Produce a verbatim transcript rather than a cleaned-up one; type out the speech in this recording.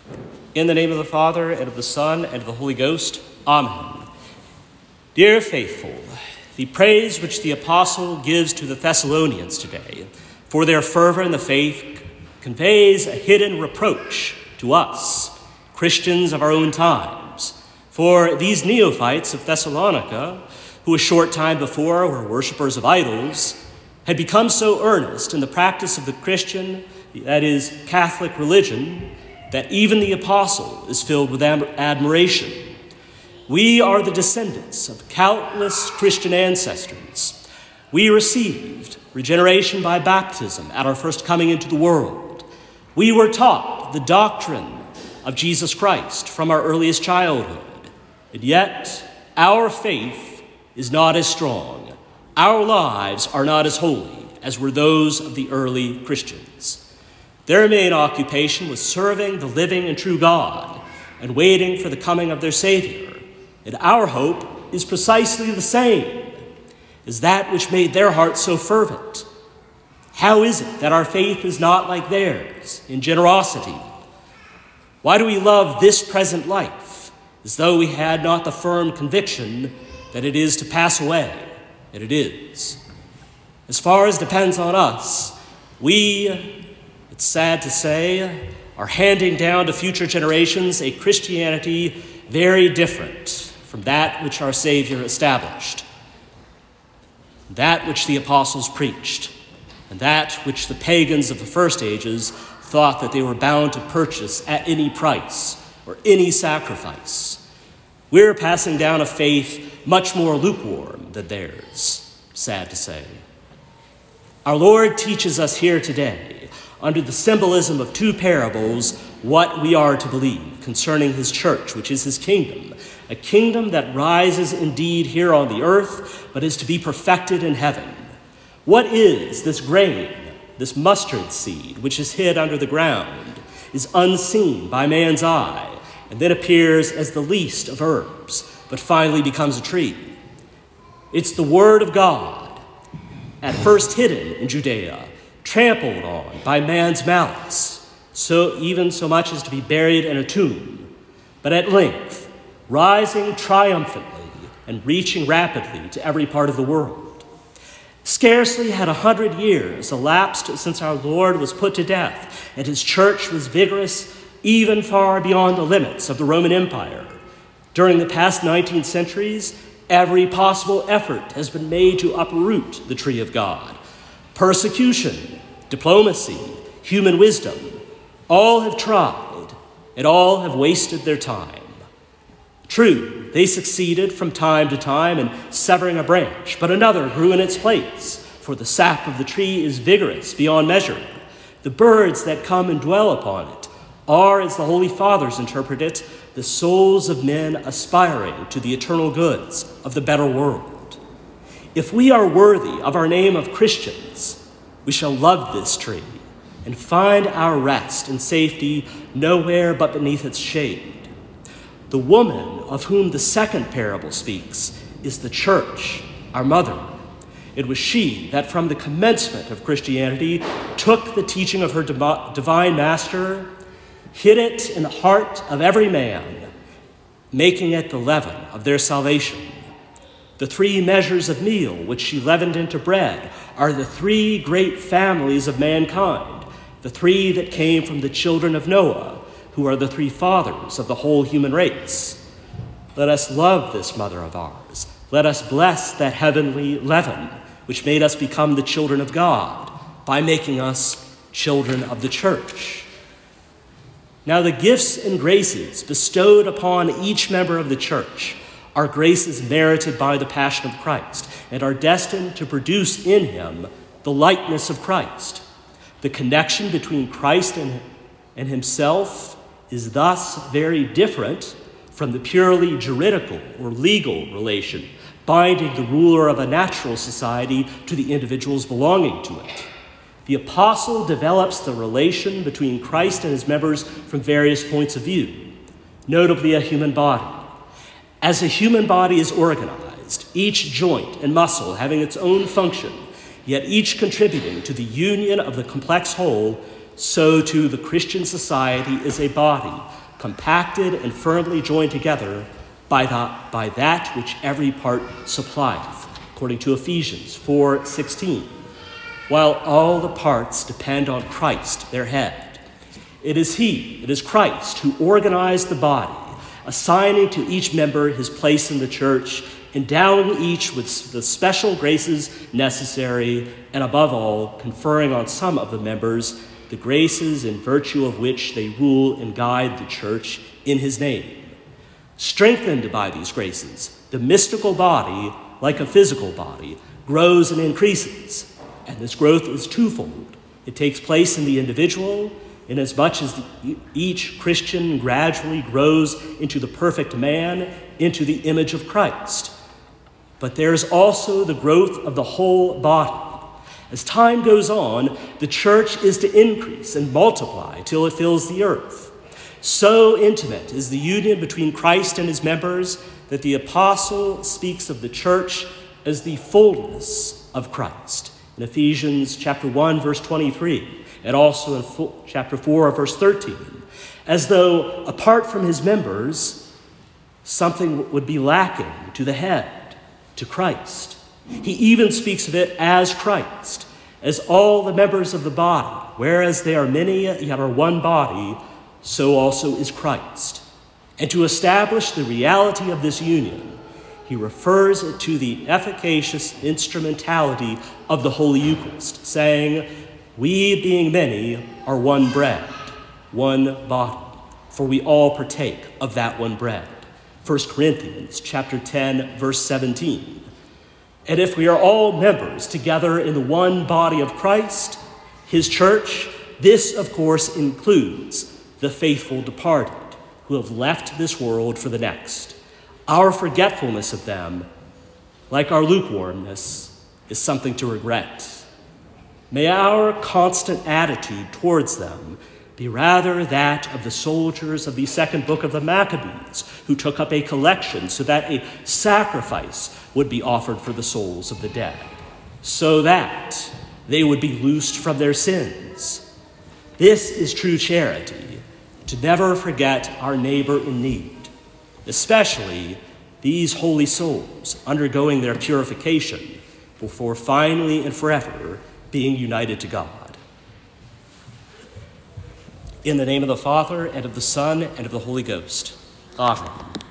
In the name of the Father, and of the Son, and of the Holy Ghost. Amen. Dear faithful, the praise which the apostle gives to the Thessalonians today for their fervor in the faith conveys a hidden reproach to us, Christians of our own times. For these neophytes of Thessalonica, who a short time before were worshippers of idols, had become so earnest in the practice of the Christian, that is, Catholic religion, that even the apostle is filled with admiration. We are the descendants of countless Christian ancestors. We received regeneration by baptism at our first coming into the world. We were taught the doctrine of Jesus Christ from our earliest childhood. And yet, our faith is not as strong. Our lives are not as holy as were those of the early Christians. Their main occupation was serving the living and true God and waiting for the coming of their Savior. And our hope is precisely the same as that which made their hearts so fervent. How is it that our faith is not like theirs in generosity? Why do we love this present life as though we had not the firm conviction that it is to pass away? And it is. As far as depends on us, we, it's sad to say, are handing down to future generations a Christianity very different from that which our Savior established, that which the apostles preached, and that which the pagans of the first ages thought that they were bound to purchase at any price or any sacrifice. We're passing down a faith much more lukewarm than theirs, sad to say. Our Lord teaches us here today, under the symbolism of two parables, what we are to believe concerning his church, which is his kingdom, a kingdom that rises indeed here on the earth, but is to be perfected in heaven. What is this grain, this mustard seed, which is hid under the ground, is unseen by man's eye, and then appears as the least of herbs, but finally becomes a tree? It's the word of God, at first hidden in Judea, trampled on by man's malice, so even so much as to be buried in a tomb, but at length rising triumphantly and reaching rapidly to every part of the world. Scarcely had a hundred years elapsed since our Lord was put to death, and his church was vigorous even far beyond the limits of the Roman Empire. During the past nineteen centuries, every possible effort has been made to uproot the tree of God. Persecution, diplomacy, human wisdom, all have tried, and all have wasted their time. True, they succeeded from time to time in severing a branch, but another grew in its place, for the sap of the tree is vigorous beyond measure. The birds that come and dwell upon it are, as the Holy Fathers interpret it, the souls of men aspiring to the eternal goods of the better world. If we are worthy of our name of Christians, we shall love this tree and find our rest and safety nowhere but beneath its shade. The woman of whom the second parable speaks is the church, our mother. It was she that from the commencement of Christianity took the teaching of her div- divine master, hid it in the heart of every man, making it the leaven of their salvation. The three measures of meal which she leavened into bread are the three great families of mankind, the three that came from the children of Noah, who are the three fathers of the whole human race. Let us love this mother of ours. Let us bless that heavenly leaven, which made us become the children of God by making us children of the church. Now the gifts and graces bestowed upon each member of the church are graces merited by the passion of Christ and are destined to produce in him the likeness of Christ. The connection between Christ and, and himself is thus very different from the purely juridical or legal relation binding the ruler of a natural society to the individuals belonging to it. The apostle develops the relation between Christ and his members from various points of view, notably a human body. As a human body is organized, each joint and muscle having its own function, yet each contributing to the union of the complex whole, so too the Christian society is a body, compacted and firmly joined together by, the, by that which every part supplieth, according to Ephesians four sixteen, while all the parts depend on Christ, their head. It is he, it is Christ, who organized the body, assigning to each member his place in the church, endowing each with the special graces necessary, and above all, conferring on some of the members the graces in virtue of which they rule and guide the church in his name. Strengthened by these graces, the mystical body, like a physical body, grows and increases, and this growth is twofold. It takes place in the individual, inasmuch as the, each Christian gradually grows into the perfect man, into the image of Christ. But there is also the growth of the whole body. As time goes on, the church is to increase and multiply till it fills the earth. So intimate is the union between Christ and his members that the apostle speaks of the church as the fullness of Christ in Ephesians chapter one, verse twenty-three, and also in chapter four, verse thirteen, as though apart from his members, something would be lacking to the head, to Christ. He even speaks of it as Christ, as all the members of the body, whereas they are many yet are one body, so also is Christ. And to establish the reality of this union, he refers it to the efficacious instrumentality of the Holy Eucharist, saying, "We, being many, are one bread, one body, for we all partake of that one bread." First Corinthians chapter ten, verse seventeen. And if we are all members together in the one body of Christ, his church, this, of course, includes the faithful departed who have left this world for the next. Our forgetfulness of them, like our lukewarmness, is something to regret. May our constant attitude towards them be rather that of the soldiers of the second book of the Maccabees, who took up a collection so that a sacrifice would be offered for the souls of the dead, so that they would be loosed from their sins. This is true charity, to never forget our neighbor in need, especially these holy souls undergoing their purification before finally and forever being united to God. In the name of the Father, and of the Son, and of the Holy Ghost. Amen.